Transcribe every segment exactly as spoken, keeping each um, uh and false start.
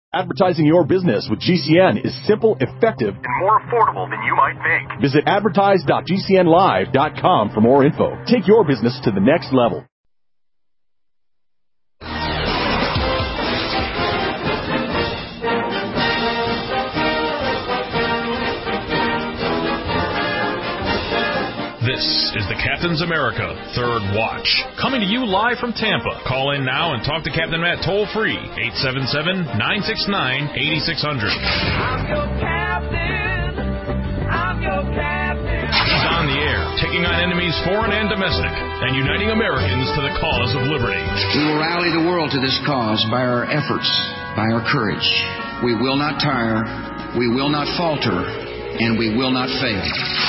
Advertising your business with G C N is simple, effective, and more affordable than you might think. Visit advertise dot g c n live dot com for more info. Take your business to the next level. This is the Captain's America Third Watch, coming to you live from Tampa. Call in now and talk to Captain Matt toll-free, eight seven seven, nine six nine, eight six zero zero. I'm your captain. I'm your captain. He's on the air, taking on enemies foreign and domestic, and uniting Americans to the cause of liberty. We will rally the world to this cause by our efforts, by our courage. We will not tire, we will not falter, and we will not fail.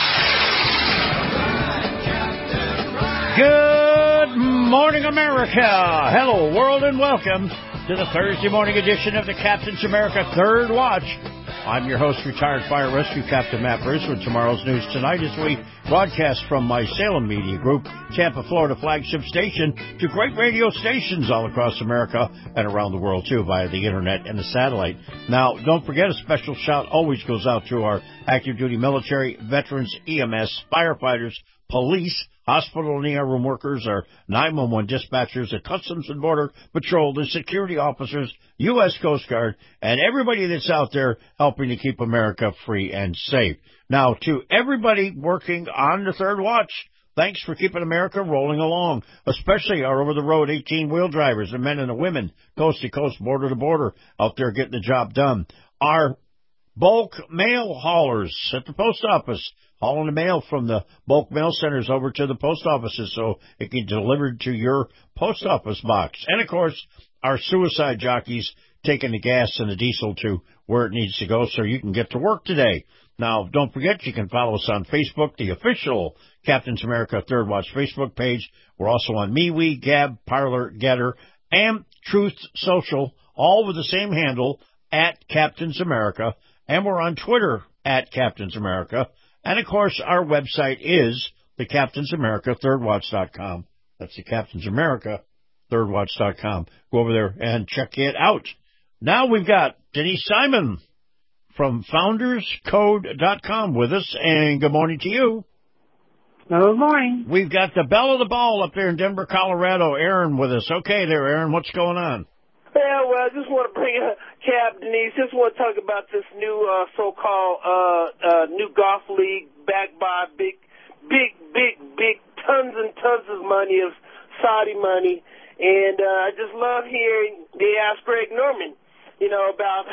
Good morning, America. Hello, world, and welcome to the Thursday morning edition of the Captain's America Third Watch. I'm your host, retired fire rescue Captain Matt Bruce, with tomorrow's news tonight as we broadcast from my Salem Media Group, Tampa, Florida flagship station, to great radio stations all across America and around the world, too, via the internet and the satellite. Now, don't forget, a special shout always goes out to our active duty military, veterans, E M S, firefighters, police, hospital and E R room workers, our nine one one dispatchers, the Customs and Border Patrol, the security officers, U S Coast Guard, and everybody that's out there helping to keep America free and safe. Now, to everybody working on the Third Watch, thanks for keeping America rolling along, especially our over-the-road eighteen-wheel drivers, the men and the women, coast to coast, border to border, out there getting the job done. Our bulk mail haulers at the post office, hauling the mail from the bulk mail centers over to the post offices so it can be delivered to your post office box. And, of course, our suicide jockeys taking the gas and the diesel to where it needs to go so you can get to work today. Now, don't forget, you can follow us on Facebook, the official Captain's America Third Watch Facebook page. We're also on MeWe, Gab, Parler, Getter, and Truth Social, all with the same handle, at Captain's America. And we're on Twitter, at Captain's America. And, of course, our website is the Captain's America Third Watch dot com. That's the Captain's America Third Watch dot com. Go over there and check it out. Now we've got Denise Simon from Founders Code dot com with us, and good morning to you. Good morning. We've got the belle of the ball up there in Denver, Colorado, Aaron, with us. Okay there, Aaron, what's going on? Yeah, well, I just want to bring a Cap, Denise, just want to talk about this new uh, so-called uh, uh, new golf league backed by big, big, big, big tons and tons of money, of Saudi money. And uh, I just love hearing they ask Greg Norman, you know, about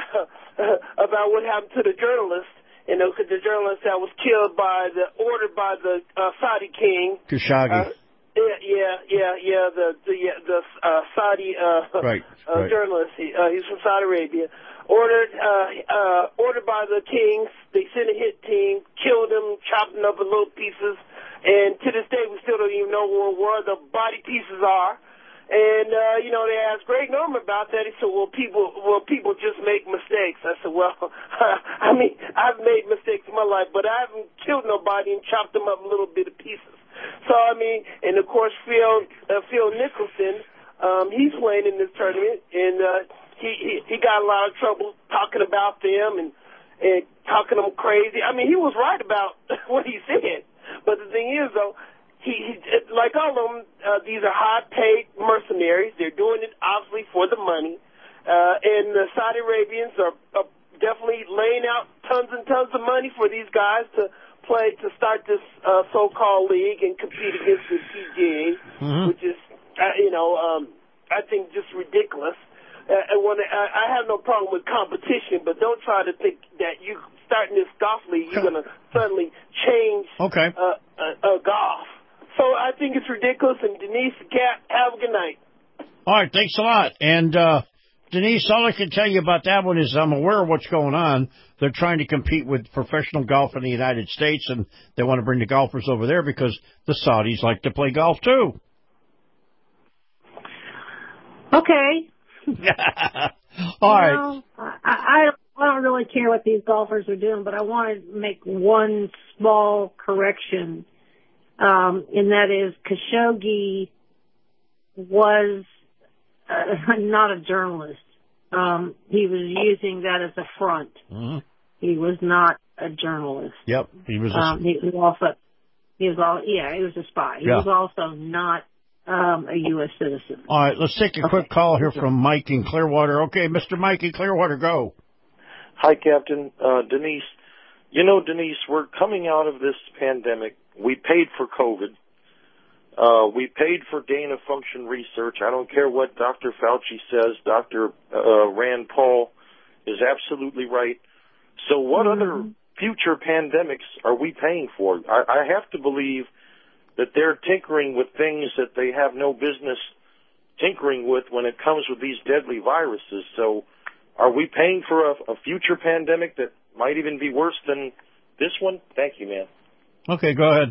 about what happened to the journalist, you know, because the journalist that was killed by the, ordered by the uh, Saudi king. Khashoggi. Uh, Yeah, yeah, yeah, yeah. The the yeah, the uh, Saudi uh, right, uh, right. journalist. He, uh, he's from Saudi Arabia. Ordered uh, uh, ordered by the kings. They sent a hit team, killed him, chopped him up in little pieces, and to this day we still don't even know where, where the body pieces are. And uh, you know, they asked Greg Norman about that. He said, "Well, people, well, people just make mistakes." I said, "Well, I mean, I've made mistakes in my life, but I haven't killed nobody and chopped them up in little bit of pieces." So, I mean, and, of course, Phil uh, Phil Nicholson, um, he's playing in this tournament, and uh, he, he he got a lot of trouble talking about them and, and talking them crazy. I mean, he was right about what he said. But the thing is, though, he, he like all of them, uh, these are high-paid mercenaries. They're doing it, obviously, for the money. Uh, and the Saudi Arabians are, are definitely laying out tons and tons of money for these guys to play, to start this uh, so-called league and compete against the P G A, mm-hmm. which is, uh, you know, um, I think just ridiculous. Uh, and when I, I have no problem with competition, but don't try to think that you starting this golf league, you're going to suddenly change okay. uh, uh, uh, golf. So I think it's ridiculous. And Denise, Cat, have a good night. All right, thanks a lot. And uh, Denise, all I can tell you about that one is I'm aware of what's going on. They're trying to compete with professional golf in the United States, and they want to bring the golfers over there because the Saudis like to play golf, too. Okay. All right. Well, I, I, I don't really care what these golfers are doing, but I want to make one small correction, um, and that is Khashoggi was uh, not a journalist. um, he was using that as a front. Mm-hmm. He was not a journalist. Yep, he was. A... Um, he was also, he was all, yeah, he was a spy. He yeah. was also not um, a U S citizen. All right, let's take a okay. quick call here from Mike in Clearwater. Okay, Mister Mike in Clearwater, go. Hi, Captain. Uh, Denise. You know, Denise, we're coming out of this pandemic. We paid for COVID. Uh, we paid for gain of function research. I don't care what Doctor Fauci says. Doctor Uh, Rand Paul is absolutely right. So what mm-hmm. other future pandemics are we paying for? I, I have to believe that they're tinkering with things that they have no business tinkering with when it comes with these deadly viruses. So are we paying for a, a future pandemic that might even be worse than this one? Thank you, man. Okay, go ahead.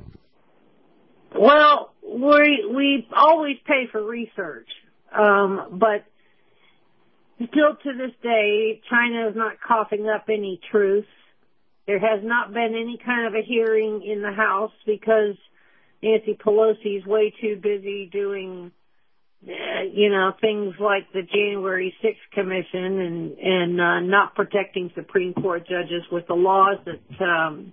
Well, we we always pay for research, um, but still to this day, China is not coughing up any truth. There has not been any kind of a hearing in the House because Nancy Pelosi is way too busy doing, uh, you know, things like the January sixth Commission and and uh, not protecting Supreme Court judges with the laws that um,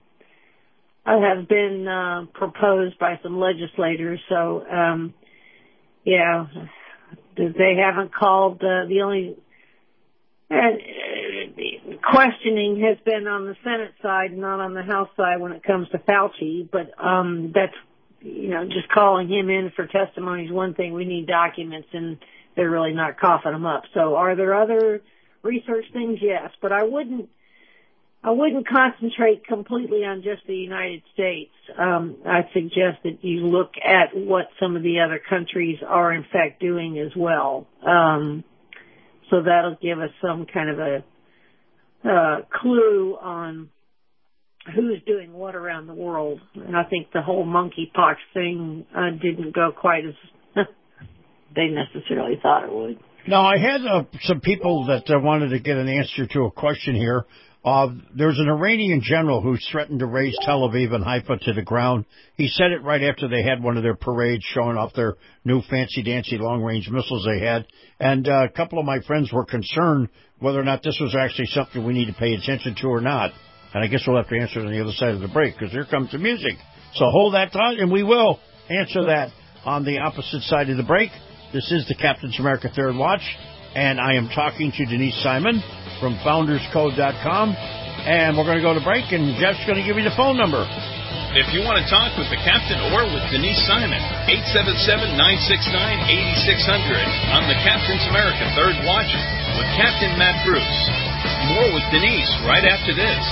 have been uh, proposed by some legislators. So, um, yeah, they haven't called uh, the only. And uh, questioning has been on the Senate side, not on the House side when it comes to Fauci. But um, that's, you know, just calling him in for testimony is one thing. We need documents, and they're really not coughing them up. So are there other research things? Yes. But I wouldn't I wouldn't concentrate completely on just the United States. Um, I'd suggest that you look at what some of the other countries are, in fact, doing as well. Um So that'll give us some kind of a uh, clue on who's doing what around the world. And I think the whole monkeypox thing uh, didn't go quite as they necessarily thought it would. Now, I had uh, some people that uh, wanted to get an answer to a question here. Uh, there's an Iranian general who threatened to raze Tel Aviv and Haifa to the ground. He said it right after they had one of their parades showing off their new fancy-dancy long-range missiles they had. And uh, a couple of my friends were concerned whether or not this was actually something we need to pay attention to or not. And I guess we'll have to answer it on the other side of the break, because here comes the music. So hold that thought, and we will answer that on the opposite side of the break. This is the Captain's America Third Watch, and I am talking to Denise Simon from founders code dot com. And we're going to go to break, and Jeff's going to give you the phone number. If you want to talk with the captain or with Denise Simon, eight seven seven, nine six nine, eight six zero zero on the Captain's America Third Watch with Captain Matt Bruce. More with Denise right after this.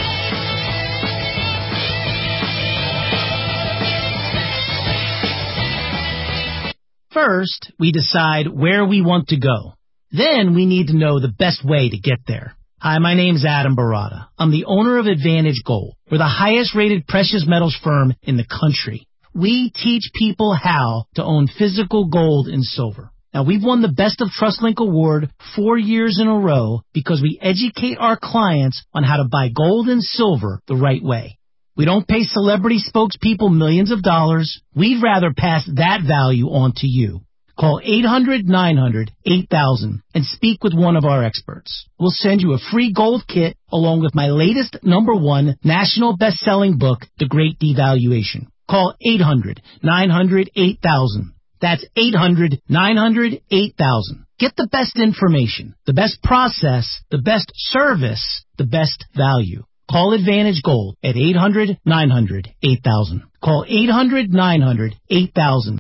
First, we decide where we want to go. Then we need to know the best way to get there. Hi, my name's Adam Barada. I'm the owner of Advantage Gold. We're the highest rated precious metals firm in the country. We teach people how to own physical gold and silver. Now, we've won the Best of TrustLink Award four years in a row because we educate our clients on how to buy gold and silver the right way. We don't pay celebrity spokespeople millions of dollars. We'd rather pass that value on to you. Call eight hundred, nine hundred, eight thousand and speak with one of our experts. We'll send you a free gold kit along with my latest number one national best-selling book, The Great Devaluation. Call eight hundred, nine hundred, eight thousand. That's eight hundred, nine hundred, eight thousand. Get the best information, the best process, the best service, the best value. Call Advantage Gold at eight hundred, nine hundred, eight thousand. Call eight hundred, nine hundred, eight thousand.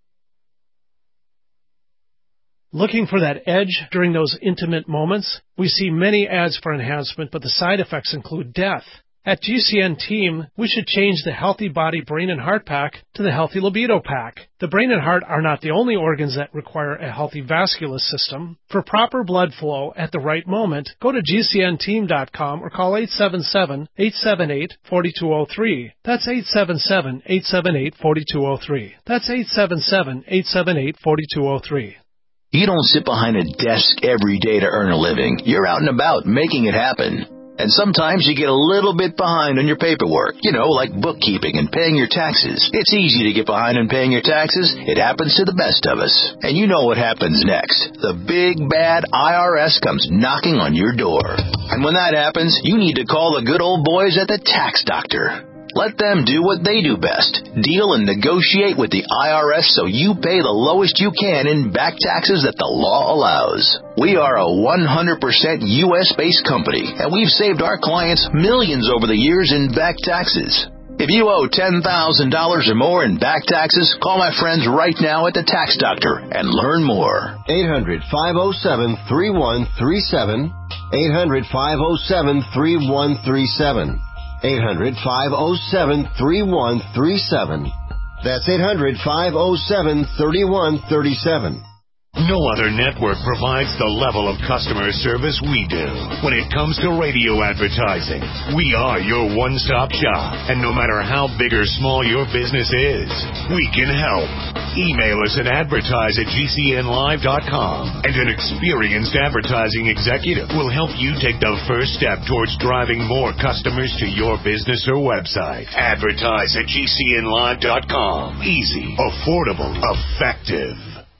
Looking for that edge during those intimate moments? We see many ads for enhancement, but the side effects include death. At G C N Team, we should change the Healthy Body Brain and Heart Pack to the Healthy Libido Pack. The brain and heart are not the only organs that require a healthy vascular system. For proper blood flow at the right moment, go to G C N team dot com or call eight seven seven, eight seven eight, four two zero three. That's eight seven seven, eight seven eight, four two zero three. That's eight seven seven, eight seven eight, four two zero three. You don't sit behind a desk every day to earn a living. You're out and about making it happen. And sometimes you get a little bit behind on your paperwork, you know, like bookkeeping and paying your taxes. It's easy to get behind on paying your taxes. It happens to the best of us. And you know what happens next. The big, bad I R S comes knocking on your door. And when that happens, you need to call the good old boys at the Tax Doctor. Let them do what they do best. Deal and negotiate with the I R S so you pay the lowest you can in back taxes that the law allows. We are a one hundred percent U S-based company, and we've saved our clients millions over the years in back taxes. If you owe ten thousand dollars or more in back taxes, call my friends right now at the Tax Doctor and learn more. eight hundred, five oh seven, three one three seven. eight hundred, five oh seven, three one three seven. eight hundred, five oh seven, three one three seven. That's eight hundred, five oh seven, three one three seven. No other network provides the level of customer service we do. When it comes to radio advertising, we are your one-stop shop. And no matter how big or small your business is, we can help. Email us at advertise at G C N live dot com, and an experienced advertising executive will help you take the first step towards driving more customers to your business or website. Advertise at G C N live dot com. Easy, affordable, effective.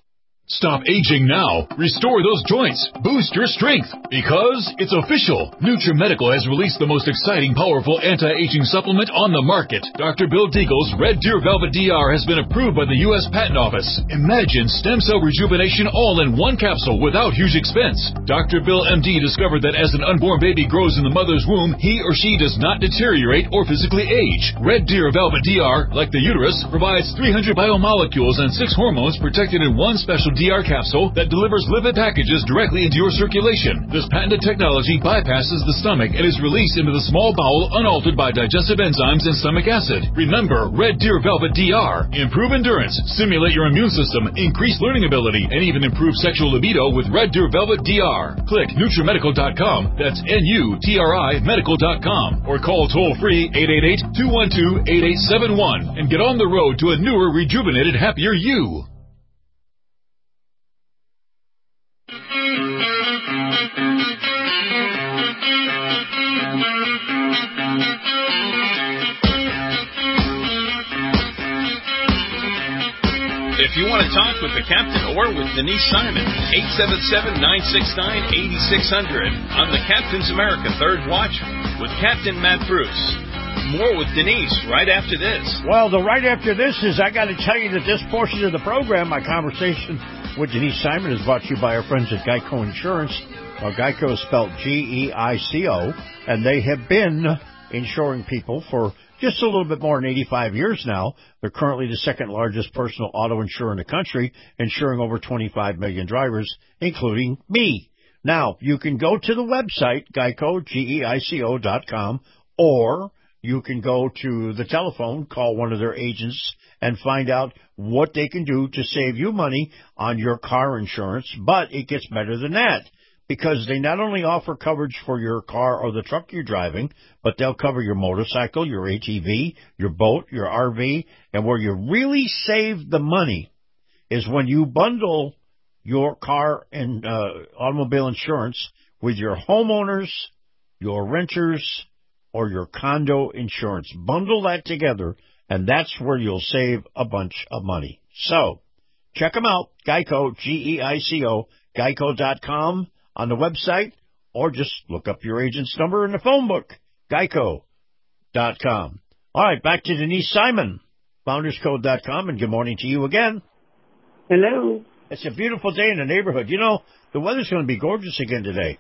Stop aging now. Restore those joints. Boost your strength. Because it's official. NutriMedical has released the most exciting, powerful anti-aging supplement on the market. Doctor Bill Deagle's Red Deer Velvet D R has been approved by the U S Patent Office. Imagine stem cell rejuvenation all in one capsule without huge expense. Doctor Bill M D discovered that as an unborn baby grows in the mother's womb, he or she does not deteriorate or physically age. Red Deer Velvet D R, like the uterus, provides three hundred biomolecules and six hormones protected in one special D R capsule that delivers lipid packages directly into your circulation. This patented technology bypasses the stomach and is released into the small bowel unaltered by digestive enzymes and stomach acid. Remember, Red Deer Velvet D R. Improve endurance, stimulate your immune system, increase learning ability, and even improve sexual libido with Red Deer Velvet D R. Click NutriMedical dot com, that's N U T R I medical dot com, or call toll-free eight eight eight, two one two, eight eight seven one and get on the road to a newer, rejuvenated, happier you. If you want to talk with the captain or with Denise Simon, eight seven seven, nine six nine, eight six zero zero on the Captain's America Third Watch with Captain Matt Bruce. More with Denise right after this. Well, the right after this is I got to tell you that this portion of the program, my conversation with Denise Simon, is brought to you by our friends at Geico Insurance. Well, Geico is spelled G E I C O, and they have been insuring people for just a little bit more than eighty-five years now. They're currently the second largest personal auto insurer in the country, insuring over twenty-five million drivers, including me. Now, you can go to the website, Geico, G E I C O dot com, or you can go to the telephone, call one of their agents, and find out what they can do to save you money on your car insurance. But it gets better than that, because they not only offer coverage for your car or the truck you're driving, but they'll cover your motorcycle, your A T V, your boat, your R V. And where you really save the money is when you bundle your car and uh, automobile insurance with your homeowners, your renters, or your condo insurance. Bundle that together, and that's where you'll save a bunch of money. So, check them out, Geico, G E I C O, Geico dot com on the website, or just look up your agent's number in the phone book, Geico dot com. All right, back to Denise Simon, founders code dot com, and good morning to you again. Hello. It's a beautiful day in the neighborhood. You know, the weather's going to be gorgeous again today.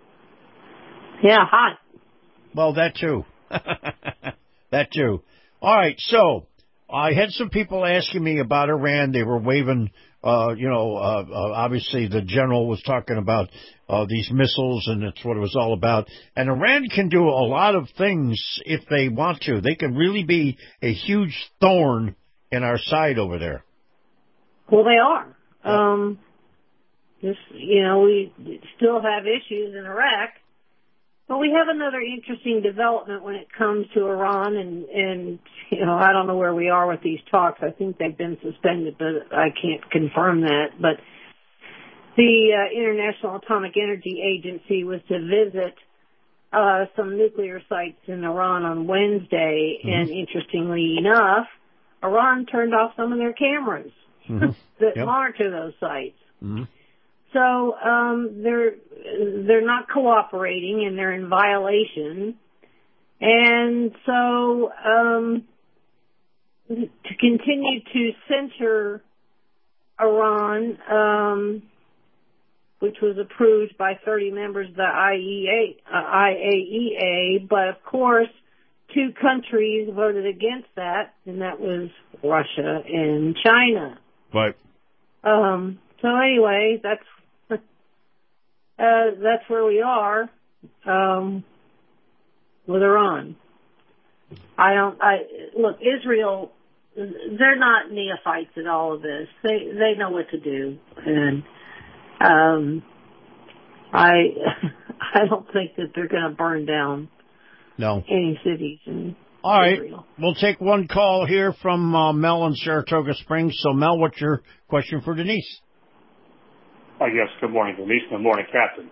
Yeah, hot. Well, that too. That too. All right, so I had some people asking me about Iran. They were waving, uh, you know, uh, uh, obviously the general was talking about uh, these missiles, and that's what it was all about. And Iran can do a lot of things if they want to. They can really be a huge thorn in our side over there. Well, they are. Um, just, you know, we still have issues in Iraq. But we have another interesting development when it comes to Iran, and, and, you know, I don't know where we are with these talks. I think they've been suspended, but I can't confirm that. But the uh, International Atomic Energy Agency was to visit uh, some nuclear sites in Iran on Wednesday, mm-hmm. and interestingly enough, Iran turned off some of their cameras mm-hmm. that yep. monitor those sites. Mm-hmm. So um, they're they're not cooperating, and they're in violation. And so um, to continue to censor Iran, um, which was approved by thirty members of the I A E A, but of course two countries voted against that, and that was Russia and China. Right. Um, so anyway, that's uh, that's where we are um, with Iran. I don't. I look, Israel. They're not neophytes in all of this. They they know what to do, and um, I I don't think that they're going to burn down no any cities in all right. Israel. We'll take one call here from uh, Mel in Saratoga Springs. So Mel, what's your question for Denise? Oh, yes. Good morning, Denise. Good morning, Captain.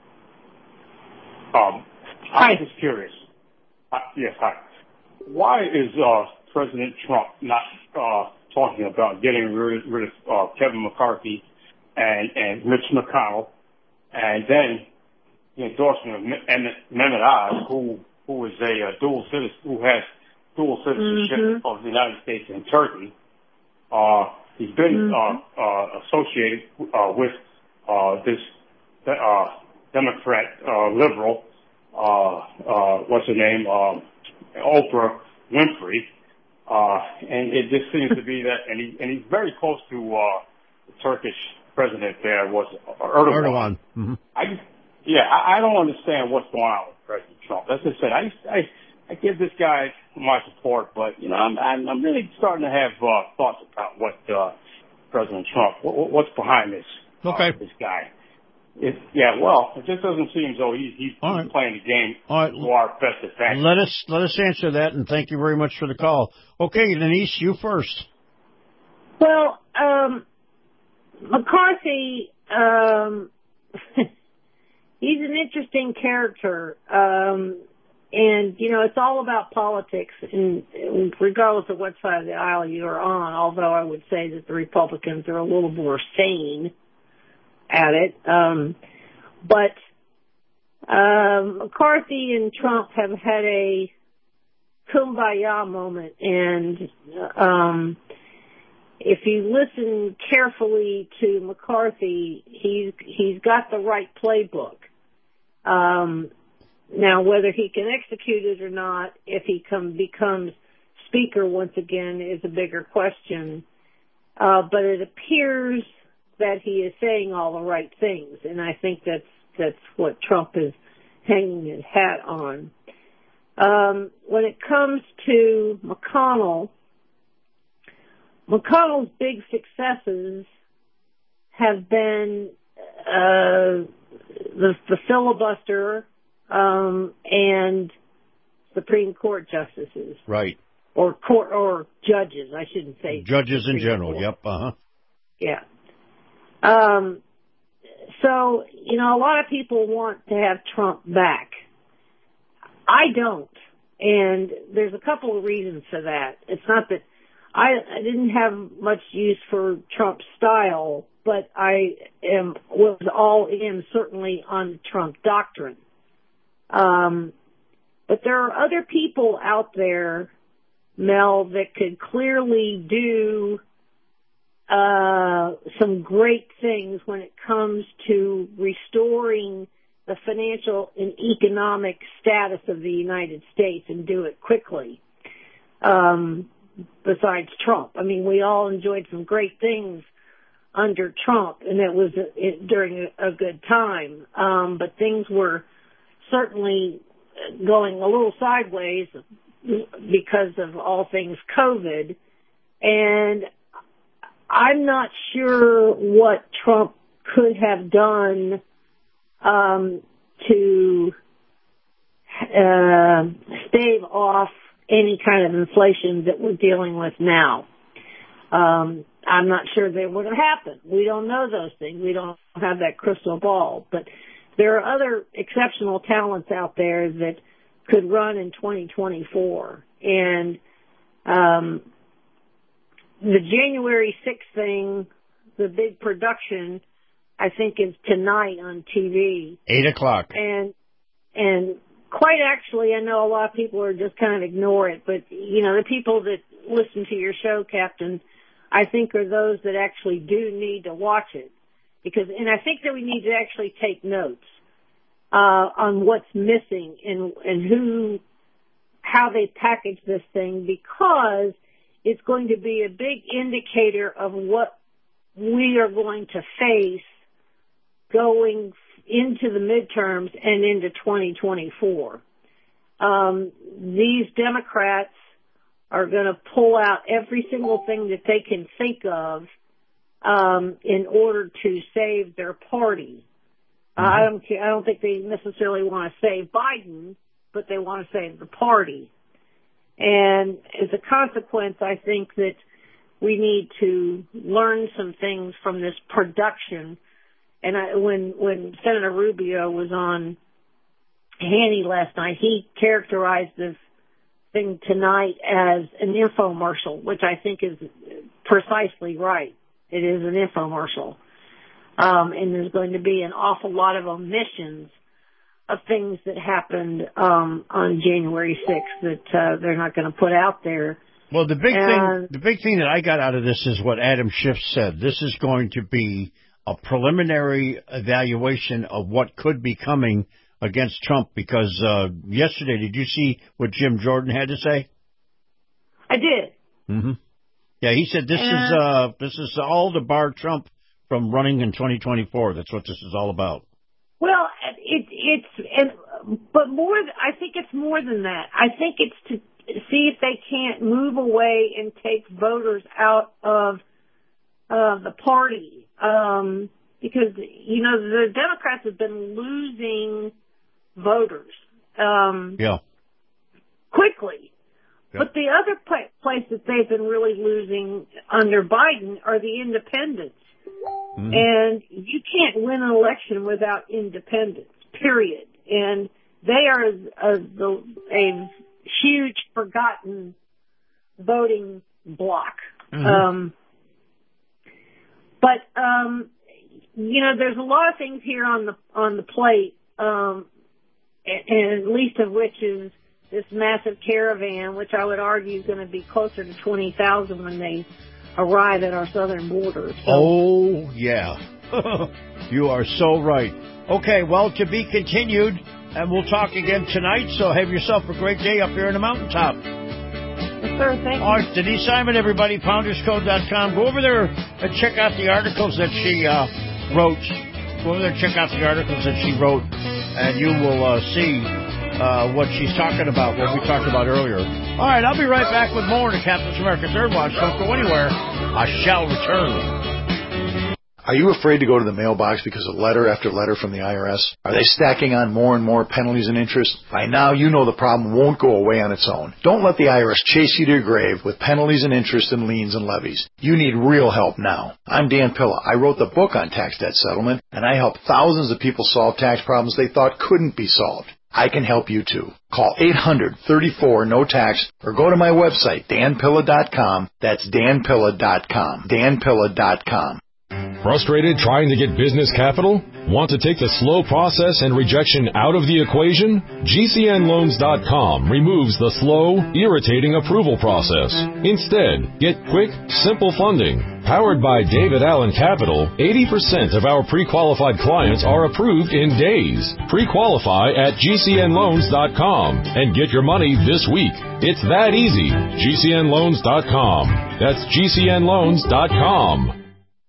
Um, hi. I'm just curious. Uh, yes, hi. Why is uh, President Trump not uh, talking about getting rid, rid of uh, Kevin McCarthy and, and Mitch McConnell, and then the endorsement of Mehmet Oz, who who is a uh, dual citizen, who has dual citizenship mm-hmm. of the United States and Turkey? Uh, he's been mm-hmm. uh, uh, associated uh, with uh, this uh, Democrat uh, liberal, uh, uh, what's her name, uh, Oprah Winfrey, uh, and it just seems to be that, and, he, and he's very close to uh, the Turkish president there, was Erdogan. Erdogan. Mm-hmm. I just, yeah, I, I don't understand what's going on with President Trump. As I said, I, I, I give this guy my support, but you know, I'm, I'm, I'm really starting to have uh, thoughts about what uh, President Trump, what, what's behind this, okay. uh, this guy. It, yeah, well, it just doesn't seem as though he, he's, All he's right. playing the game All right. to our best advantage. Let us let us answer that, and thank you very much for the call. Okay, Denise, you first. Well, um, McCarthy, um, he's an interesting character, um, and you know it's all about politics, and regardless of what side of the aisle you are on. Although I would say that the Republicans are a little more sane at it. Um, but um, McCarthy and Trump have had a kumbaya moment, and um, if you listen carefully to McCarthy, he's he's got the right playbook. Um, now, whether he can execute it or not, if he come, becomes speaker once again, is a bigger question. Uh, but it appears that he is saying all the right things, and I think that's that's what Trump is hanging his hat on. Um, when it comes to McConnell, McConnell's big successes have been uh, the, the filibuster um, and Supreme Court justices, right? Or court or judges, I shouldn't say judges Supreme in general. Court. Yep. Uh huh. Yeah. Um, so, you know, a lot of people want to have Trump back. I don't. And there's a couple of reasons for that. It's not that I, I didn't have much use for Trump's style, but I am, was all in certainly on Trump doctrine. Um, but there are other people out there, Mel, that could clearly do Uh, some great things when it comes to restoring the financial and economic status of the United States and do it quickly. Um, besides Trump, I mean, we all enjoyed some great things under Trump, and it was a, it, during a, a good time. Um, but things were certainly going a little sideways because of all things COVID, and I'm not sure what Trump could have done um, to uh, stave off any kind of inflation that we're dealing with now. Um, I'm not sure that would have happened. We don't know those things. We don't have that crystal ball. But there are other exceptional talents out there that could run in twenty twenty-four. And um, the January sixth thing, the big production, I think is tonight on T V. Eight o'clock. And and quite actually, I know a lot of people are just kind of ignore it, but, you know, the people that listen to your show, Captain, I think are those that actually do need to watch it. Because, and I think that we need to actually take notes uh, on what's missing and, and who, how they package this thing, because it's going to be a big indicator of what we are going to face going into the midterms and into twenty twenty-four. Um, these Democrats are going to pull out every single thing that they can think of um, in order to save their party. Mm-hmm. Uh, I don't. I don't think they necessarily want to save Biden, but they want to save the party. And as a consequence, I think that we need to learn some things from this production. And I, when when Senator Rubio was on Hannity last night, he characterized this thing tonight as an infomercial, which I think is precisely right. It is an infomercial. Um, and there's going to be an awful lot of omissions of things that happened um, on January sixth that uh, they're not going to put out there. Well, the big and, thing, the big thing that I got out of this is what Adam Schiff said. This is going to be a preliminary evaluation of what could be coming against Trump, because uh, yesterday, did you see what Jim Jordan had to say? I did. Mm-hmm. Yeah, he said this and, is uh, this is all to bar Trump from running in twenty twenty-four. That's what this is all about. Well, it, it's, and, but more, I think it's more than that. I think it's to see if they can't move away and take voters out of uh, the party. Um, because, you know, the Democrats have been losing voters. Um, yeah. Quickly. Yeah. But the other pl- place that they've been really losing under Biden are the independents. Mm-hmm. And you can't win an election without independents, period. And they are a, a, a huge forgotten voting bloc. Mm-hmm. Um, but, um, you know, there's a lot of things here on the, on the plate, um, and, and least of which is this massive caravan, which I would argue is going to be closer to twenty thousand when they arrive at our southern border. So. Oh, yeah. You are so right. Okay, well, to be continued, and we'll talk again tonight, so have yourself a great day up here in the mountaintop. Yes, sir, thank All you. right, Denise Simon, everybody, pounders code dot com. Go over there and check out the articles that she uh, wrote. Go over there and check out the articles that she wrote, and you will uh, see uh, what she's talking about, what we talked about earlier. All right, I'll be right back with more in the Captain's America Third Watch. Don't go anywhere. I shall return. Are you afraid to go to the mailbox because of letter after letter from the I R S? Are they stacking on more and more penalties and interest? By now, you know the problem won't go away on its own. Don't let the I R S chase you to your grave with penalties and interest and liens and levies. You need real help now. I'm Dan Pilla. I wrote the book on tax debt settlement, and I help thousands of people solve tax problems they thought couldn't be solved. I can help you too. Call eight hundred, thirty-four, no tax or go to my website, dan pilla dot com. That's dan pilla dot com. dan pilla dot com. Frustrated trying to get business capital? Want to take the slow process and rejection out of the equation? G C N loans dot com removes the slow, irritating approval process. Instead, get quick, simple funding. Powered by David Allen Capital, eighty percent of our pre-qualified clients are approved in days. Pre-qualify at G C N loans dot com and get your money this week. It's that easy. G C N loans dot com. That's G C N loans dot com.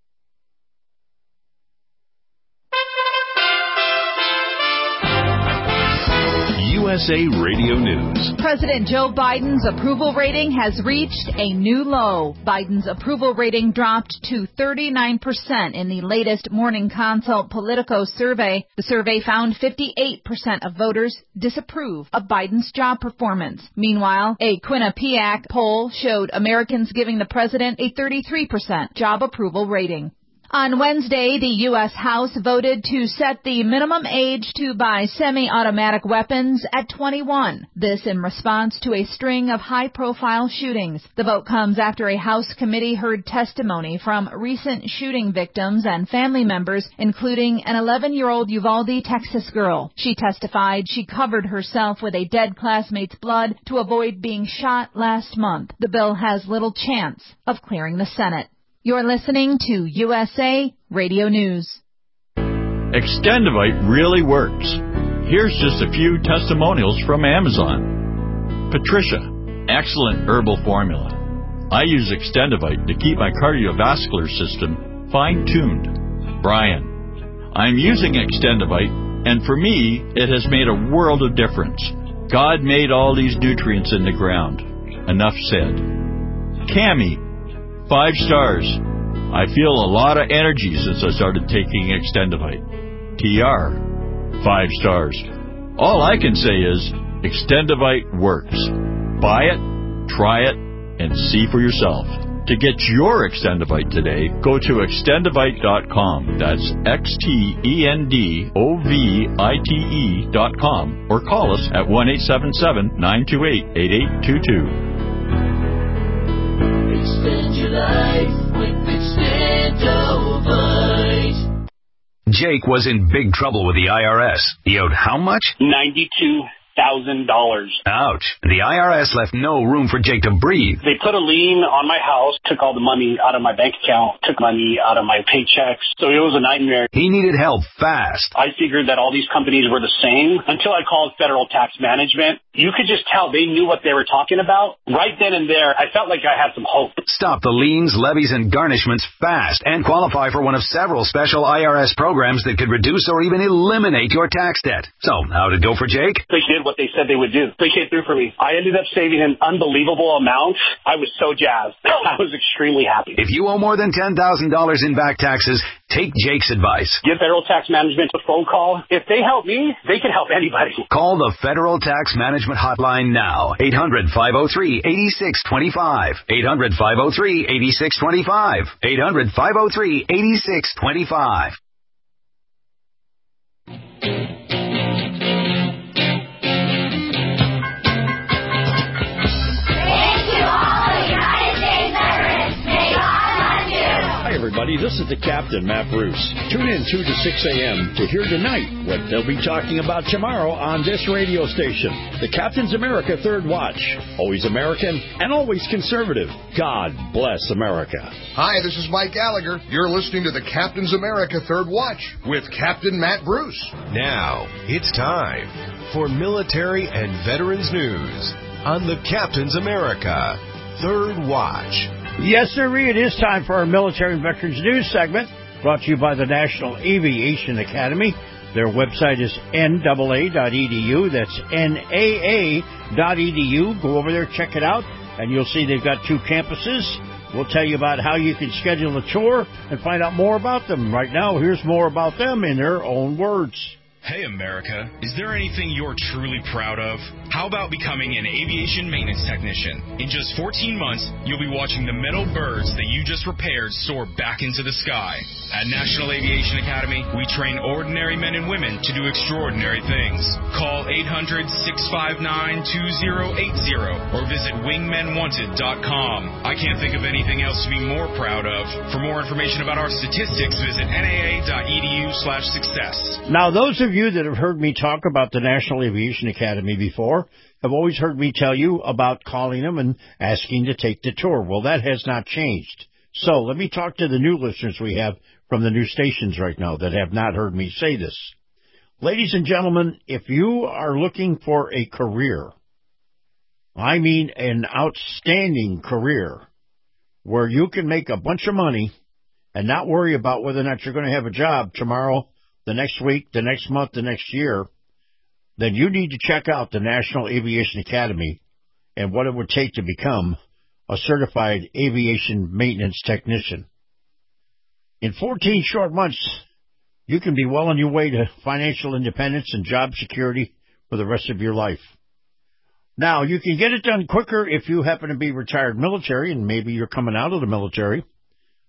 U S A Radio News. President Joe Biden's approval rating has reached a new low. Biden's approval rating dropped to thirty-nine percent in the latest Morning Consult Politico survey. The survey found fifty-eight percent of voters disapprove of Biden's job performance. Meanwhile, a Quinnipiac poll showed Americans giving the president a thirty-three percent job approval rating. On Wednesday, the U S. House voted to set the minimum age to buy semi-automatic weapons at twenty-one. This in response to a string of high-profile shootings. The vote comes after a House committee heard testimony from recent shooting victims and family members, including an eleven-year-old Uvalde, Texas girl. She testified she covered herself with a dead classmate's blood to avoid being shot last month. The bill has little chance of clearing the Senate. You're listening to U S A Radio News. Extendivite really works. Here's just a few testimonials from Amazon. Patricia, excellent herbal formula. I use Extendivite to keep my cardiovascular system fine-tuned. Brian, I'm using Extendivite, and for me, it has made a world of difference. God made all these nutrients in the ground. Enough said. Cammie, five stars. I feel a lot of energy since I started taking Extendivite. T R, five stars. All I can say is Extendivite works. Buy it, try it, and see for yourself. To get your Extendivite today, go to extendivite dot com. That's X T E N D O V I T E dot com. Or call us at one eight seven seven, nine two eight, eight eight two two. Extend your life with Extendivite. Jake was in big trouble with the I R S. He owed how much? ninety-two thousand dollars. Ouch. The I R S left no room for Jake to breathe. They put a lien on my house, took all the money out of my bank account, took money out of my paychecks. So it was a nightmare. He needed help fast. I figured that all these companies were the same until I called Federal Tax Management. You could just tell they knew what they were talking about. Right then and there, I felt like I had some hope. Stop the liens, levies, and garnishments fast and qualify for one of several special I R S programs that could reduce or even eliminate your tax debt. So, how'd it go for Jake? They did what they said they would do. They came through for me. I ended up saving an unbelievable amount. I was so jazzed. I was extremely happy. If you owe more than ten thousand dollars in back taxes, take Jake's advice. Give Federal Tax Management a phone call. If they help me, they can help anybody. Call the Federal Tax Management Hotline now. eight hundred, five oh three, eight six two five. eight hundred, five oh three, eight six two five. eight hundred, five oh three, eight six two five. Everybody, this is the Captain, Matt Bruce. Tune in two to six a.m. to hear tonight what they'll be talking about tomorrow on this radio station. The Captain's America Third Watch. Always American and always conservative. God bless America. Hi, this is Mike Gallagher. You're listening to the Captain's America Third Watch with Captain Matt Bruce. Now, it's time for military and veterans news on the Captain's America Third Watch. Yes, sir, it is time for our Military and Veterans News segment, brought to you by the National Aviation Academy. Their website is N A A dot E D U. That's N A A dot E D U. Go over there, check it out, and you'll see they've got two campuses. We'll tell you about how you can schedule a tour and find out more about them. Right now, here's more about them in their own words. Hey, America, is there anything you're truly proud of? How about becoming an aviation maintenance technician? In just fourteen months, you'll be watching the metal birds that you just repaired soar back into the sky. At National Aviation Academy, we train ordinary men and women to do extraordinary things. Call eight hundred, six five nine, two oh eight oh or visit wingmen wanted dot com. I can't think of anything else to be more proud of. For more information about our statistics, visit N A A dot E D U slash success. Now, those of you that have heard me talk about the National Aviation Academy before have always heard me tell you about calling them and asking to take the tour. Well, that has not changed. So let me talk to the new listeners we have from the new stations right now that have not heard me say this. Ladies and gentlemen, if you are looking for a career, I mean an outstanding career, where you can make a bunch of money and not worry about whether or not you're going to have a job tomorrow, the next week, the next month, the next year, then you need to check out the National Aviation Academy and what it would take to become a certified aviation maintenance technician. In fourteen short months, you can be well on your way to financial independence and job security for the rest of your life. Now, you can get it done quicker if you happen to be retired military and maybe you're coming out of the military.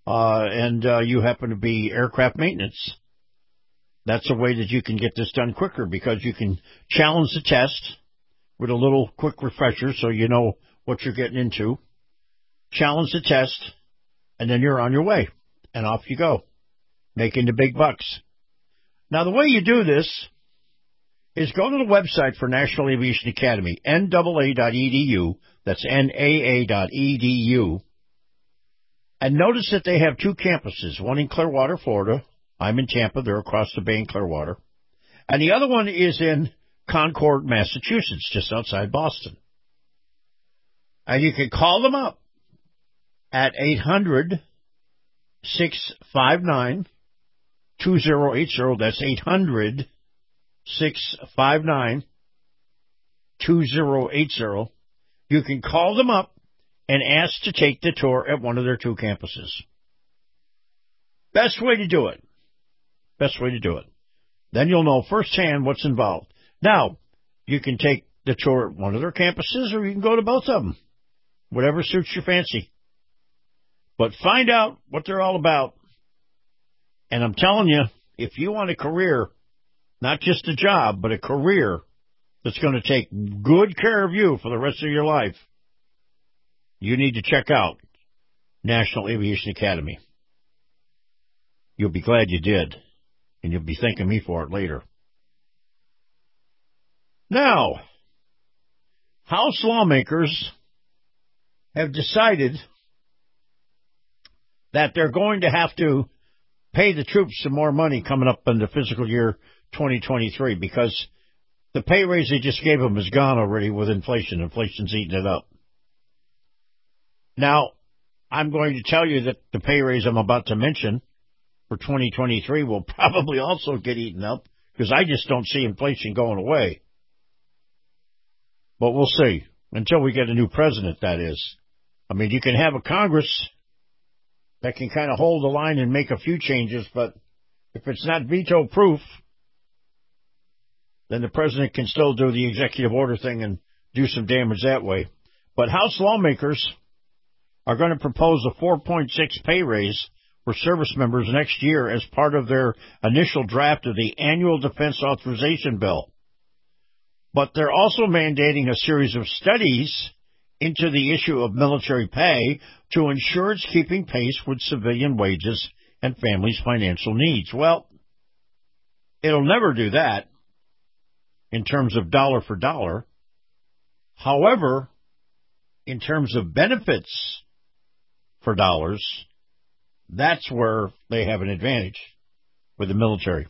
uh, and uh, you happen to be aircraft maintenance. That's a way that you can get this done quicker because you can challenge the test with a little quick refresher so you know what you're getting into. Challenge the test, and then you're on your way, and off you go, making the big bucks. Now, the way you do this is go to the website for National Aviation Academy, N A A dot E D U. That's N A A dot E D U. And notice that they have two campuses, one in Clearwater, Florida. I'm in Tampa. They're across the bay in Clearwater. And the other one is in Concord, Massachusetts, just outside Boston. And you can call them up at eight hundred, six five nine, two zero eight zero. That's eight hundred, six five nine, two zero eight zero. You can call them up and ask to take the tour at one of their two campuses. Best way to do it. Best way to do it. Then you'll know firsthand what's involved. Now, you can take the tour at one of their campuses or you can go to both of them. Whatever suits your fancy. But find out what they're all about. And I'm telling you, if you want a career, not just a job, but a career that's going to take good care of you for the rest of your life, you need to check out National Aviation Academy. You'll be glad you did, and you'll be thanking me for it later. Now, House lawmakers have decided that they're going to have to pay the troops some more money coming up in the fiscal year twenty twenty-three because the pay raise they just gave them is gone already with inflation. Inflation's eating it up. Now, I'm going to tell you that the pay raise I'm about to mention for twenty twenty-three will probably also get eaten up because I just don't see inflation going away. But we'll see. Until we get a new president, that is. I mean, you can have a Congress that can kind of hold the line and make a few changes, but if it's not veto-proof, then the president can still do the executive order thing and do some damage that way. But House lawmakers are going to propose a four point six pay raise for service members next year as part of their initial draft of the annual defense authorization bill. But they're also mandating a series of studies into the issue of military pay to ensure it's keeping pace with civilian wages and families' financial needs. Well, it'll never do that in terms of dollar for dollar. However, in terms of benefits for dollars, that's where they have an advantage with the military.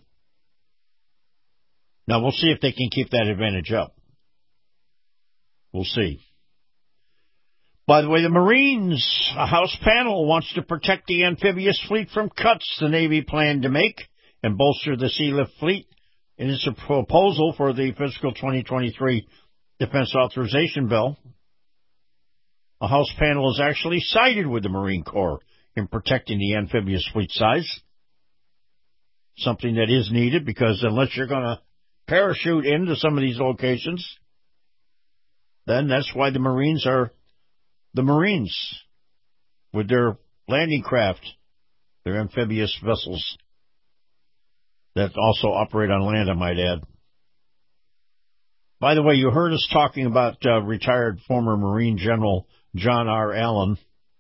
Now, we'll see if they can keep that advantage up. We'll see. By the way, the Marines, a House panel wants to protect the amphibious fleet from cuts the Navy planned to make and bolster the Sea Lift fleet in its proposal for the fiscal twenty twenty-three defense authorization bill. A House panel has actually sided with the Marine Corps in protecting the amphibious fleet size, something that is needed because unless you're going to parachute into some of these locations, then that's why the Marines are the Marines with their landing craft, their amphibious vessels that also operate on land, I might add. By the way, you heard us talking about uh, retired former Marine General John R. Allen.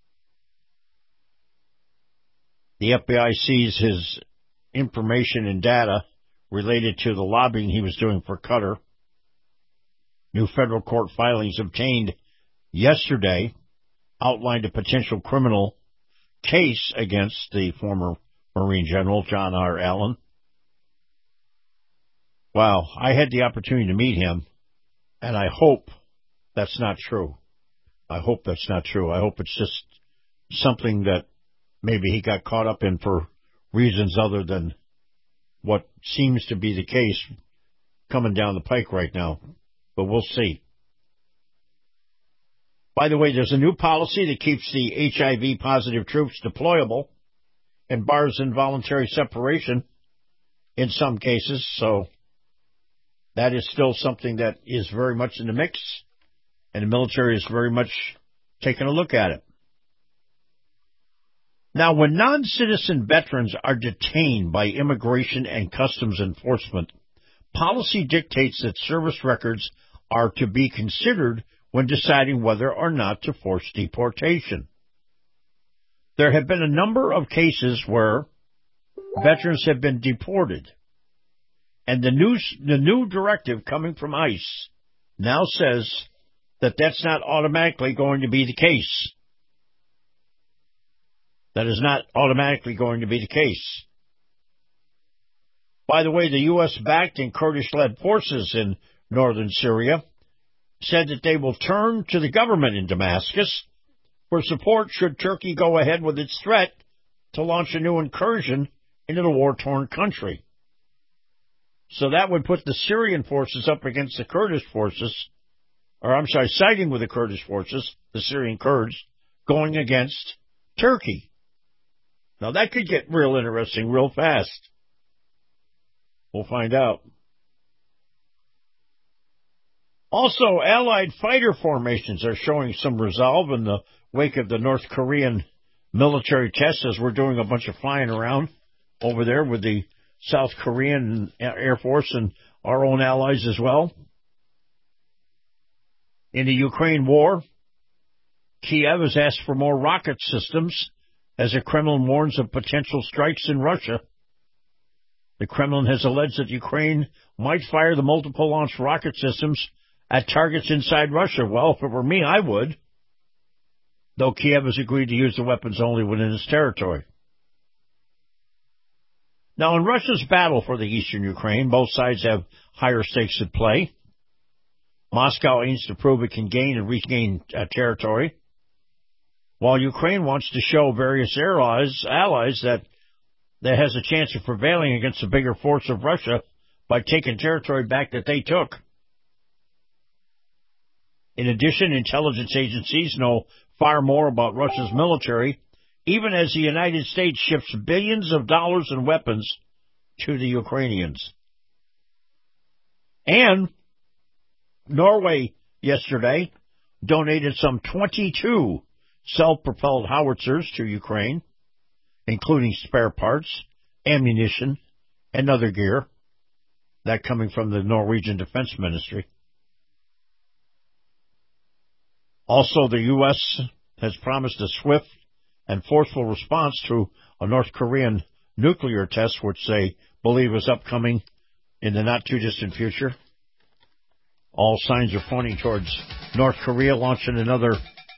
The F B I seized his information and data related to the lobbying he was doing for Qatar. New federal court filings obtained yesterday outlined a potential criminal case against the former Marine General John R. Allen. Wow, I had the opportunity to meet him, and I hope that's not true. I hope that's not true. I hope it's just something that maybe he got caught up in for reasons other than what seems to be the case coming down the pike right now. But we'll see. By the way, there's a new policy that keeps the H I V-positive troops deployable and bars involuntary separation in some cases, so that is still something that is very much in the mix, and the military is very much taking a look at it. Now, when non-citizen veterans are detained by Immigration and Customs Enforcement, policy dictates that service records are to be considered when deciding whether or not to force deportation. There have been a number of cases where veterans have been deported, and the new, the new directive coming from ICE now says that that's not automatically going to be the case. That is not automatically going to be the case. By the way, the U S-backed and Kurdish-led forces in northern Syria said that they will turn to the government in Damascus for support should Turkey go ahead with its threat to launch a new incursion into the war-torn country. So that would put the Syrian forces up against the Kurdish forces, or I'm sorry, siding with the Kurdish forces, the Syrian Kurds, going against Turkey. Now that could get real interesting real fast. We'll find out. Also, Allied fighter formations are showing some resolve in the wake of the North Korean military tests, as we're doing a bunch of flying around over there with the South Korean Air Force and our own allies as well. In the Ukraine war, Kiev has asked for more rocket systems as the Kremlin warns of potential strikes in Russia. The Kremlin has alleged that Ukraine might fire the multiple launch rocket systems at targets inside Russia. Well, if it were me, I would, though Kiev has agreed to use the weapons only within its territory. Now, in Russia's battle for the eastern Ukraine, both sides have higher stakes at play. Moscow aims to prove it can gain and regain uh, territory, while Ukraine wants to show various allies, allies that that has a chance of prevailing against the bigger force of Russia by taking territory back that they took. In addition, intelligence agencies know far more about Russia's military, even as the United States ships billions of dollars in weapons to the Ukrainians. And Norway yesterday donated some twenty-two self-propelled howitzers to Ukraine, including spare parts, ammunition, and other gear. That coming from the Norwegian Defense Ministry. Also, the U S has promised a swift and forceful response to a North Korean nuclear test, which they believe is upcoming in the not-too-distant future. All signs are pointing towards North Korea launching another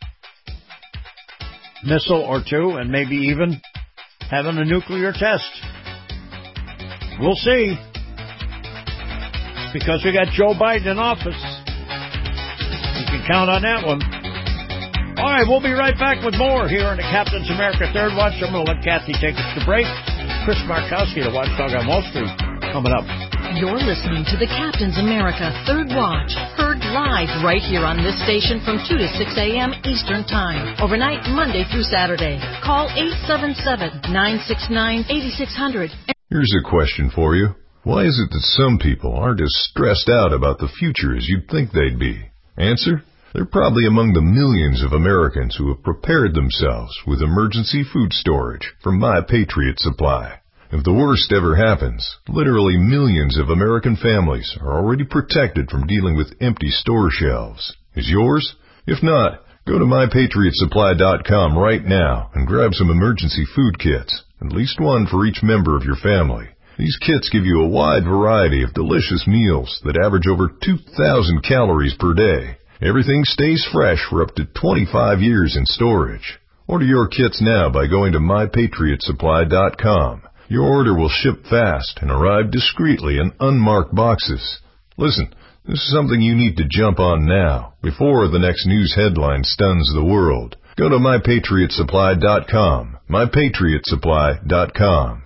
missile or two, and maybe even having a nuclear test. We'll see. It's because we got Joe Biden in office. You can count on that one. All right, we'll be right back with more here on the Captain's America Third Watch. I'm going to let Kathy take us to break. Chris Markowski, the Watchdog on Wall Street, coming up. You're listening to the Captain's America Third Watch, heard live right here on this station from two to six a.m. Eastern Time, overnight Monday through Saturday. Call eight seven seven, nine six nine, eight six zero zero. Here's a question for you. Why is it that some people aren't as stressed out about the future as you'd think they'd be? Answer? They're probably among the millions of Americans who have prepared themselves with emergency food storage from My Patriot Supply. If the worst ever happens, literally millions of American families are already protected from dealing with empty store shelves. Is yours? If not, go to my patriot supply dot com right now and grab some emergency food kits, at least one for each member of your family. These kits give you a wide variety of delicious meals that average over two thousand calories per day. Everything stays fresh for up to twenty-five years in storage. Order your kits now by going to my patriot supply dot com. Your order will ship fast and arrive discreetly in unmarked boxes. Listen, this is something you need to jump on now, before the next news headline stuns the world. Go to my patriot supply dot com. my patriot supply dot com.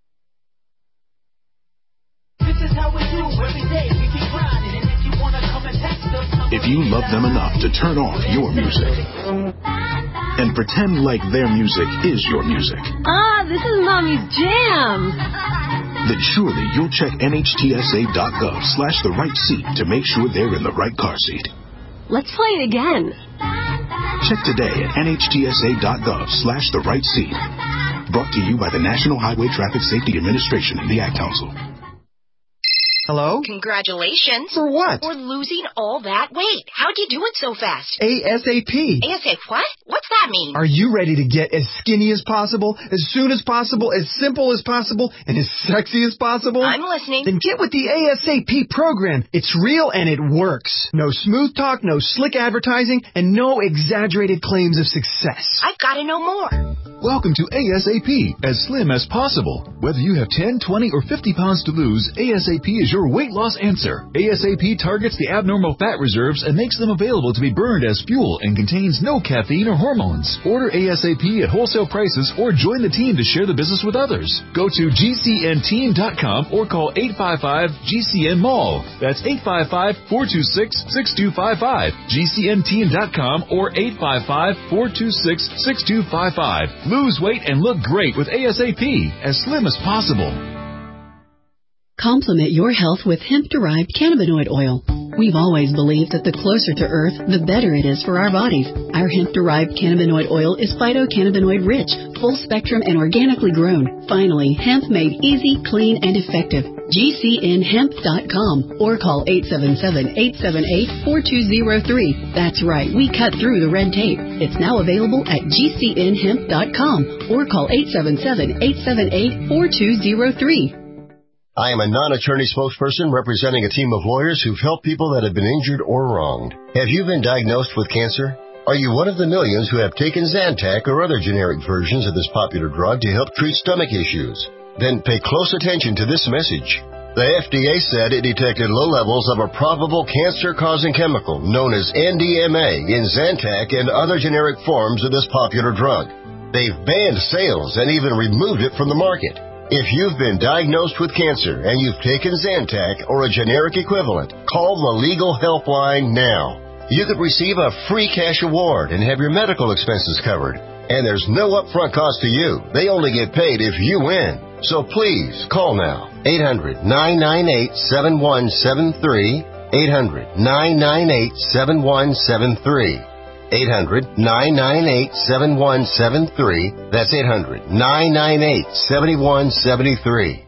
This is how we do every day. We keep grinding, and if you want to come and text us, if you love them enough to turn off your music and pretend like their music is your music. Ah, this is Mommy's jam. Then surely you'll check N H T S A dot gov slash the right seat to make sure they're in the right car seat. Let's play it again. Check today at N H T S A dot gov slash the right seat. Brought to you by the National Highway Traffic Safety Administration and the Ad Council. Hello? Congratulations. For what? For losing all that weight. How'd you do it so fast? ASAP. ASAP what? What's that mean? Are you ready to get as skinny as possible, as soon as possible, as simple as possible, and as sexy as possible? I'm listening. Then get with the ASAP program. It's real and it works. No smooth talk, no slick advertising, and no exaggerated claims of success. I've got to know more. Welcome to ASAP, as slim as possible. Whether you have ten, twenty, or fifty pounds to lose, ASAP is your weight loss answer. ASAP targets the abnormal fat reserves and makes them available to be burned as fuel and contains no caffeine or hormones. Order ASAP at wholesale prices or join the team to share the business with others. Go to G C N team dot com or call eight five five G C N mall. That's eight five five, four two six, six two five five. G C N team dot com or eight five five, four two six, six two five five. Lose weight and look great with ASAP, as slim as possible. Complement your health with hemp-derived cannabinoid oil. We've always believed that the closer to Earth, the better it is for our bodies. Our hemp-derived cannabinoid oil is phytocannabinoid-rich, full-spectrum, and organically grown. Finally, hemp made easy, clean, and effective. G C N hemp dot com or call eight seven seven, eight seven eight, four two zero three. That's right, we cut through the red tape. It's now available at G C N hemp dot com or call eight seven seven, eight seven eight, four two zero three. I am a non-attorney spokesperson representing a team of lawyers who've helped people that have been injured or wronged. Have you been diagnosed with cancer? Are you one of the millions who have taken Zantac or other generic versions of this popular drug to help treat stomach issues? Then pay close attention to this message. The F D A said it detected low levels of a probable cancer-causing chemical known as N D M A in Zantac and other generic forms of this popular drug. They've banned sales and even removed it from the market. If you've been diagnosed with cancer and you've taken Zantac or a generic equivalent, call the Legal Helpline now. You could receive a free cash award and have your medical expenses covered. And there's no upfront cost to you. They only get paid if you win. So please, call now. eight hundred, nine nine eight, seven one seven three. eight hundred, nine nine eight, seven one seven three. eight hundred, nine nine eight, seven one seven three. That's eight hundred, nine nine eight, seven one seven three.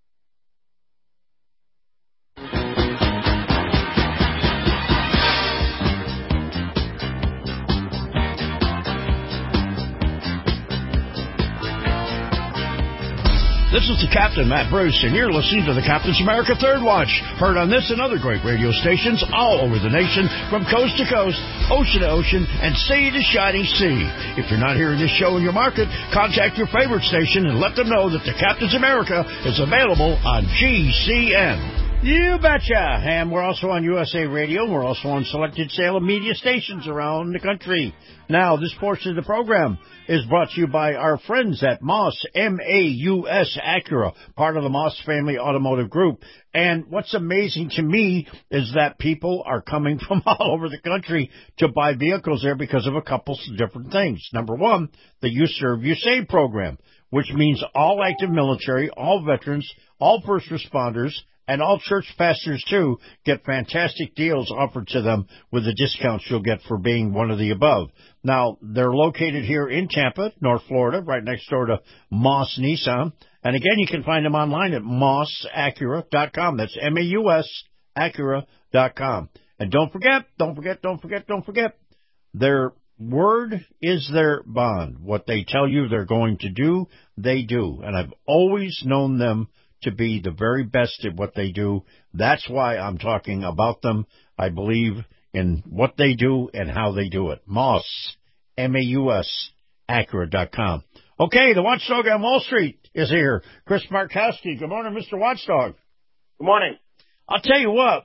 This is the Captain, Matt Bruce, and you're listening to the Captain's America Third Watch. Heard on this and other great radio stations all over the nation, from coast to coast, ocean to ocean, and sea to shining sea. If you're not hearing this show in your market, contact your favorite station and let them know that the Captain's America is available on G C N. You betcha. And we're also on U S A Radio. We're also on selected Salem media stations around the country. Now, this portion of the program is brought to you by our friends at Moss, M A U S Acura, part of the Moss Family Automotive Group. And what's amazing to me is that people are coming from all over the country to buy vehicles there because of a couple of different things. Number one, the You Serve, You Save program, which means all active military, all veterans, all first responders, and all church pastors, too, get fantastic deals offered to them with the discounts you'll get for being one of the above. Now, they're located here in Tampa, North Florida, right next door to Moss Nissan. And again, you can find them online at moss acura dot com. That's M A U S Acura dot com. And don't forget, don't forget, don't forget, don't forget, their word is their bond. What they tell you they're going to do, they do. And I've always known them to be the very best at what they do. That's why I'm talking about them. I believe in what they do and how they do it. Moss, M A U S, Acura dot com. Okay, the Watchdog on Wall Street is here. Chris Markowski. Good morning, Mister Watchdog. Good morning. I'll tell you what,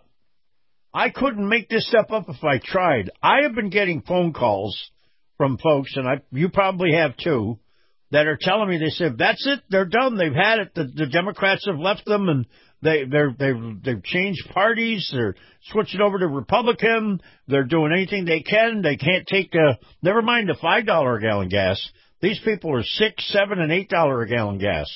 I couldn't make this stuff up if I tried. I have been getting phone calls from folks, and I, you probably have too, that are telling me, they said, that's it, they're done, they've had it, the, the Democrats have left them, and they, they're, they've, they've changed parties, they're switching over to Republican, they're doing anything they can, they can't take, uh, never mind the five dollars a gallon gas, these people are six, seven, and eight dollars a gallon gas.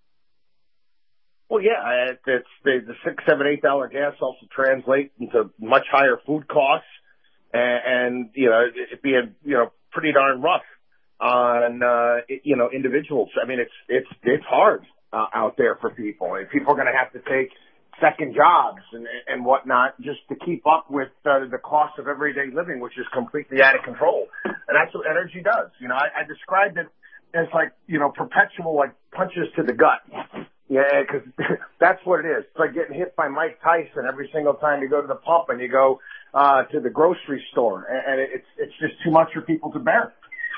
Well, yeah, it's, the, the six, seven, eight dollar gas also translates into much higher food costs, and, and you know, it being, you know, pretty darn rough. on, uh, you know, individuals. I mean, it's, it's, it's hard uh, out there for people. And people are going to have to take second jobs and, and whatnot just to keep up with uh, the cost of everyday living, which is completely out of control. And that's what energy does. You know, I, I described it as like, you know, perpetual, like punches to the gut. Yeah, because that's what it is. It's like getting hit by Mike Tyson every single time you go to the pump and you go uh, to the grocery store. And, and it's, it's just too much for people to bear.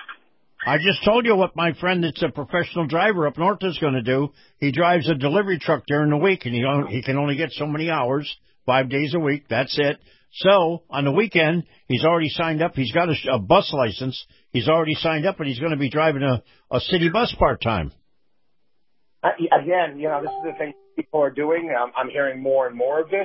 I just told you what my friend that's a professional driver up north is going to do. He drives a delivery truck during the week, and he only, he can only get so many hours, five days a week. That's it. So on the weekend, he's already signed up. He's got a, a bus license. He's already signed up, and he's going to be driving a, a city bus part-time. Uh, again, you know, this is the thing people are doing. I'm, I'm hearing more and more of this.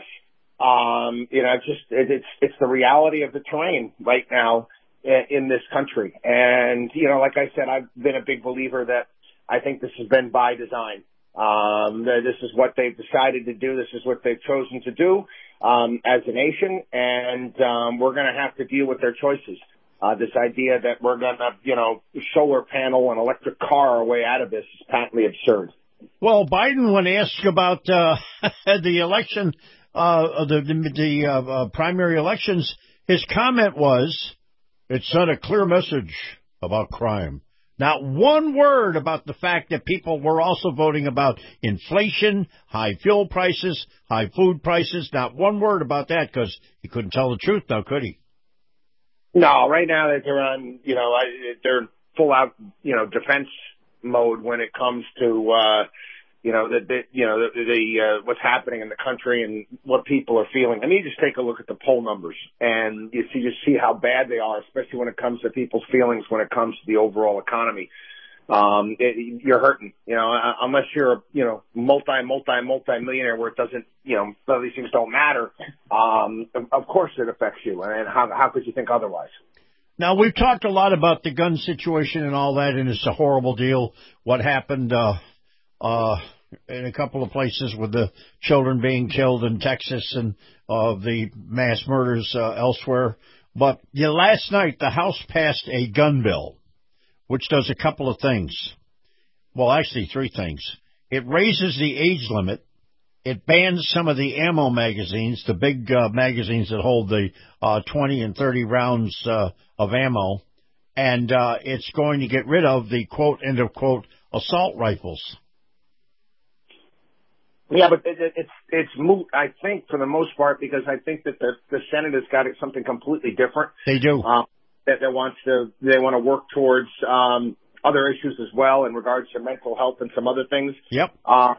Um, you know, it's just it, it's it's the reality of the terrain right now in this country. And, you know, like I said, I've been a big believer that I think this has been by design. Um, this is what they've decided to do. This is what they've chosen to do, um, as a nation. And, um, we're going to have to deal with their choices. Uh, this idea that we're going to, you know, solar panel and electric car our way out of this is patently absurd. Well, Biden, when asked about, uh, the election, uh, the, the, the uh, uh, primary elections, his comment was, it sent a clear message about crime. Not one word about the fact that people were also voting about inflation, high fuel prices, high food prices. Not one word about that because he couldn't tell the truth now, could he? No, right now they're on, you know, they're full out, you know, defense mode when it comes to, uh, you know, the, the you know, the, the uh, what's happening in the country and what people are feeling. I mean, you just take a look at the poll numbers and you see, you see how bad they are, especially when it comes to people's feelings, when it comes to the overall economy. Um, it, you're hurting, you know, unless you're, you know, multi, multi, multi-millionaire where it doesn't, you know, these things don't matter. Um, of course it affects you. And how, how could you think otherwise? Now, we've talked a lot about the gun situation and all that, and it's a horrible deal. What happened, uh, uh, in a couple of places with the children being killed in Texas and uh, the mass murders uh, elsewhere. But you know, last night, the House passed a gun bill, which does a couple of things. Well, actually, three things. It raises the age limit. It bans some of the ammo magazines, the big uh, magazines that hold the uh, twenty and thirty rounds uh, of ammo. And uh, it's going to get rid of the, quote, end of quote, assault rifles. Yeah, but it, it, it's it's moot, I think, for the most part, because I think that the, the Senate has got something completely different. They do. Um, that they wants to they want to work towards um, other issues as well in regards to mental health and some other things. Yep. Uh,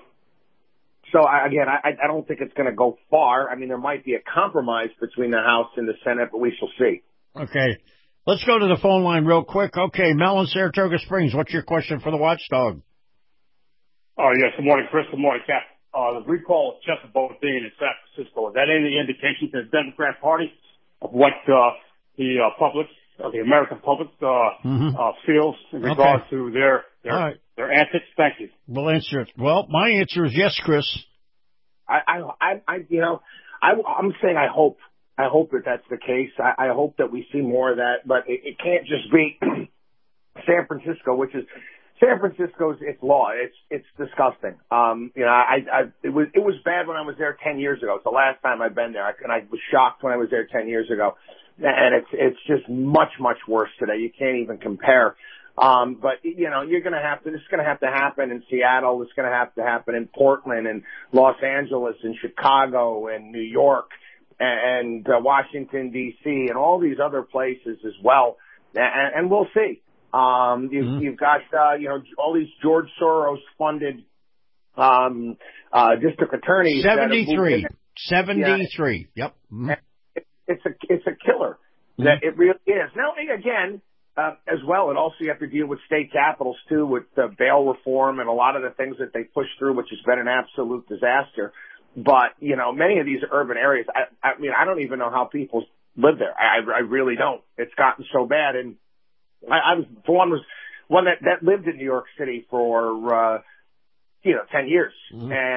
so I, again, I, I don't think it's going to go far. I mean, there might be a compromise between the House and the Senate, but we shall see. Okay. Let's go to the phone line real quick. Okay, Mel in Saratoga Springs, what's your question for the watchdog? Oh, yes. Good morning, Chris. Good morning, Cap. Uh, the recall of Chester Bodine in San Francisco, is that any indication to the Democrat Party of what uh, the uh, public, uh, the American public, uh, mm-hmm. uh, feels in regards okay. to their their, right. their antics? Thank you. We'll answer it. Well, my answer is yes, Chris. I, I, I you know, I, I'm saying I hope. I hope that that's the case. I, I hope that we see more of that, but it, it can't just be San Francisco, which is San Francisco's it's law. It's it's disgusting. Um, you know, I, I it was it was bad when I was there ten years ago. It's the last time I've been there, I, and I was shocked when I was there ten years ago. And it's it's just much much worse today. You can't even compare. Um, but you know, you're going to have to. This is going to have to happen in Seattle. It's going to have to happen in Portland and Los Angeles and Chicago and New York and, and uh, Washington D C and all these other places as well. And, and we'll see. Um, you've, mm-hmm. you've got, uh, you know, all these George Soros funded, um, uh, district attorneys. seventy-three. seventy-three. Yeah. Yep. Mm-hmm. It, it's a, it's a killer. Mm-hmm. That it really is. Now, again, uh, as well, and also you have to deal with state capitals too, with uh, bail reform and a lot of the things that they push through, which has been an absolute disaster. But, you know, many of these urban areas, I, I mean, I don't even know how people live there. I, I really don't. It's gotten so bad. And I, I was, for one, was one that, that lived in New York City for, uh, you know, ten years. Mm-hmm. And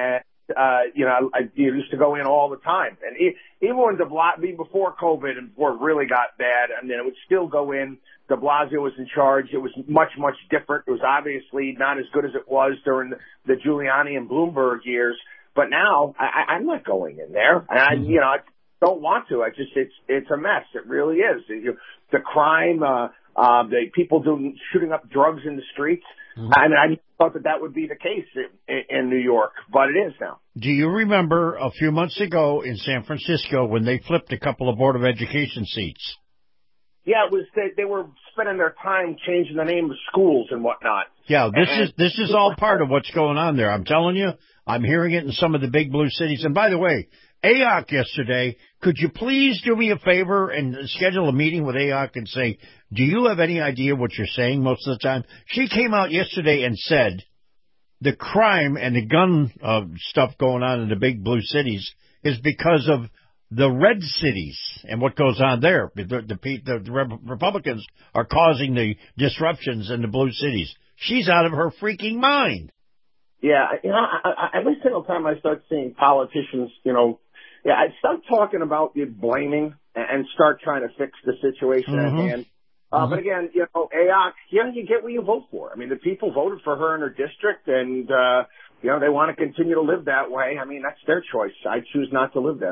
uh, you know, I, I used to go in all the time. And it, even when de Blasio, before COVID and before it really got bad, and then it would still go in. De Blasio was in charge. It was much, much different. It was obviously not as good as it was during the, the Giuliani and Bloomberg years. But now I, I'm not going in there. And I, you know, I don't want to. I just, it's, it's a mess. It really is. You, the crime, uh, uh, the people doing, shooting up drugs in the streets. Mm-hmm. I mean, I thought that that would be the case in, in New York, but it is now. Do you remember a few months ago in San Francisco when they flipped a couple of Board of Education seats? Yeah, it was they, they were spending their time changing the name of schools and whatnot. Yeah, this and, is this is all part of what's going on there. I'm telling you, I'm hearing it in some of the big blue cities. And by the way, A O C yesterday, could you please do me a favor and schedule a meeting with A O C and say, do you have any idea what you're saying most of the time? She came out yesterday and said the crime and the gun uh, stuff going on in the big blue cities is because of the red cities and what goes on there. The, the, the, the Republicans are causing the disruptions in the blue cities. She's out of her freaking mind. Yeah, you know, I, I, every single time I start seeing politicians, you know, yeah, I start talking about you blaming and start trying to fix the situation mm-hmm. at hand. Uh, mm-hmm. But again, you know, A O C, you know, you get what you vote for. I mean, the people voted for her in her district, and, uh, you know, they want to continue to live that way. I mean, that's their choice. I choose not to live there.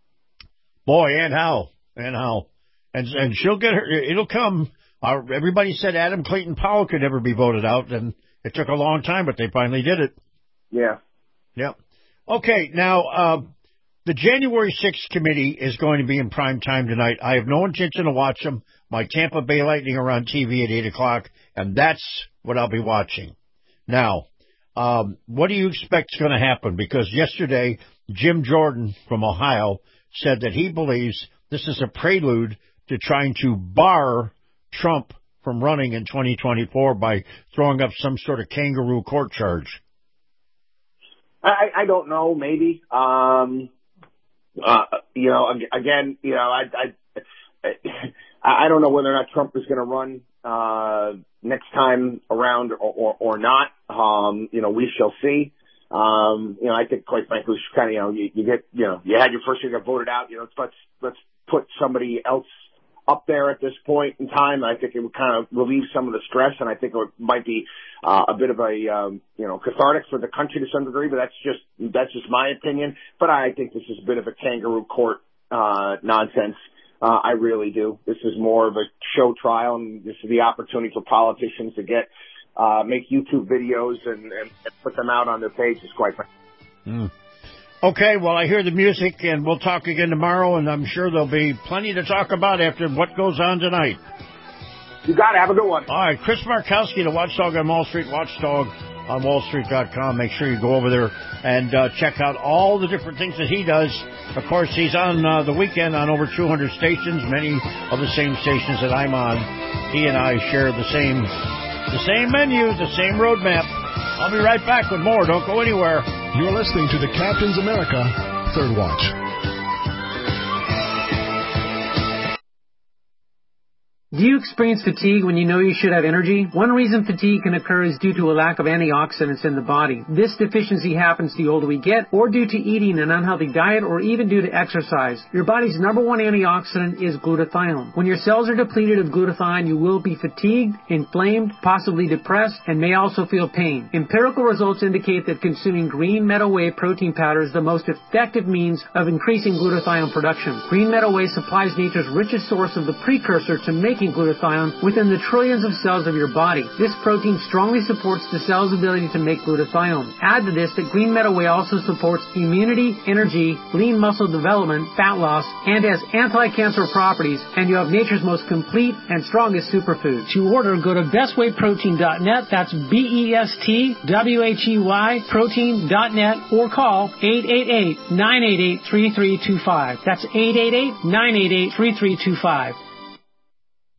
Boy, and how, and how. And, and she'll get her, it'll come. Uh, everybody said Adam Clayton Powell could never be voted out, and it took a long time, but they finally did it. Yeah. Yeah. Okay, now, uh, the January sixth committee is going to be in prime time tonight. I have no intention to watch them. My Tampa Bay Lightning are on T V at eight o'clock, and that's what I'll be watching. Now, um, what do you expect is going to happen? Because yesterday, Jim Jordan from Ohio said that he believes this is a prelude to trying to bar Trump from running in twenty twenty-four by throwing up some sort of kangaroo court charge. I, I don't know, maybe. Um, uh, you know, again, you know, I, I, I don't know whether or not Trump is going to run uh, next time around or, or, or not. Um, you know, we shall see. Um, you know, I think, quite frankly, kind of, you know, you, you get, you know, you had your first year, got voted out. You know, let's let's put somebody else up there at this point in time. I think it would kind of relieve some of the stress, and I think it might be uh, a bit of a, um, you know, cathartic for the country to some degree. But that's just that's just my opinion. But I think this is a bit of a kangaroo court uh, nonsense. Uh, I really do. This is more of a show trial, and this is the opportunity for politicians to get. Uh, make YouTube videos and, and put them out on their pages, quite frankly. Mm. Okay, well, I hear the music, and we'll talk again tomorrow, and I'm sure there'll be plenty to talk about after what goes on tonight. You got it. Have a good one. All right, Chris Markowski, the Watchdog on Wall Street, watchdog on wall street dot com. Make sure you go over there and uh, check out all the different things that he does. Of course, he's on uh, the weekend on over two hundred stations, many of the same stations that I'm on. He and I share the same... The same menu, the same roadmap. I'll be right back with more. Don't go anywhere. You're listening to the Captain's America Third Watch. Do you experience fatigue when you know you should have energy? One reason fatigue can occur is due to a lack of antioxidants in the body. This deficiency happens the older we get, or due to eating an unhealthy diet, or even due to exercise. Your body's number one antioxidant is glutathione. When your cells are depleted of glutathione, you will be fatigued, inflamed, possibly depressed, and may also feel pain. Empirical results indicate that consuming green meadow whey protein powder is the most effective means of increasing glutathione production. Green meadow whey supplies nature's richest source of the precursor to making glutathione within the trillions of cells of your body. This protein strongly supports the cell's ability to make glutathione. Add to this that green meadow whey also supports immunity, energy, lean muscle development, fat loss, and has anti-cancer properties, and you have nature's most complete and strongest superfood. To order, go to best way protein dot net. That's B E S T W H E Y protein dot net, or call eight eight eight, nine eight eight, three three two five. That's eight eight eight, nine eight eight, three three two five.